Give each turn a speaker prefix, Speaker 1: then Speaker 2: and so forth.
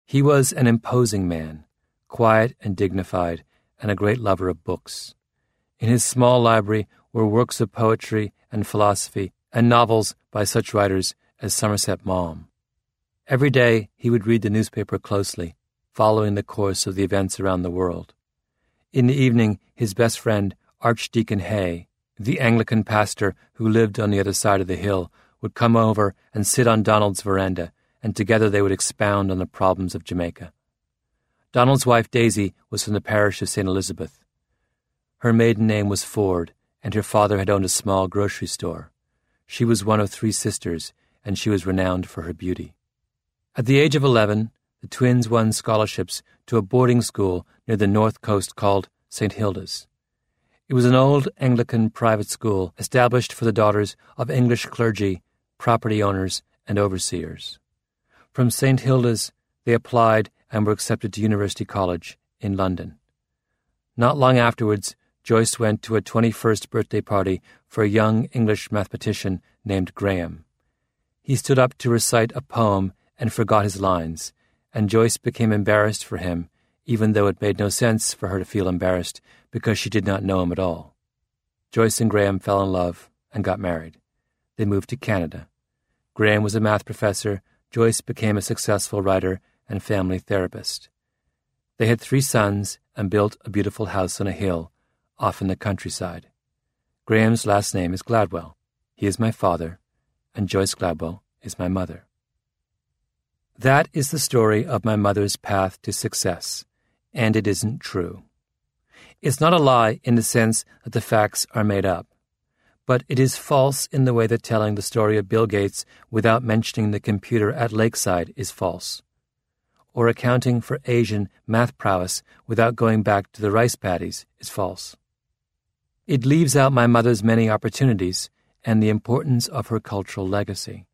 Speaker 1: He was an imposing man, quiet and dignified, and a great lover of books. In his small library were works of poetry and philosophy and novels by such writers as Somerset Maugham. Every day he would read the newspaper closely, following the course of the events around the world. In the evening, his best friend, Archdeacon Hay, the Anglican pastor who lived on the other side of the hill, would come over and sit on Donald's veranda, and together they would expound on the problems of Jamaica. Donald's wife Daisy was from the parish of St. Elizabeth. Her maiden name was Ford, and her father had owned a small grocery store. She was one of 3 sisters, and she was renowned for her beauty. At the age of 11, the twins won scholarships to a boarding school near the north coast called St. Hilda's. It was an old Anglican private school established for the daughters of English clergy, property owners, and overseers. From St. Hilda's, they applied and were accepted to University College in London. Not long afterwards, Joyce went to a 21st birthday party for a young English mathematician named Graham. He stood up to recite a poem and forgot his lines, and Joyce became embarrassed for him, even though it made no sense for her to feel embarrassed because she did not know him at all. Joyce and Graham fell in love and got married. They moved to Canada. Graham was a math professor. Joyce became a successful writer and family therapist. They had 3 sons and built a beautiful house on a hill off in the countryside. Graham's last name is Gladwell. He is my father, and Joyce Gladwell is my mother. That is the story of my mother's path to success, and it isn't true. It's not a lie in the sense that the facts are made up, but it is false in the way that telling the story of Bill Gates without mentioning the computer at Lakeside is false, or accounting for Asian math prowess without going back to the rice paddies is false. It leaves out my mother's many opportunities and the importance of her cultural legacy.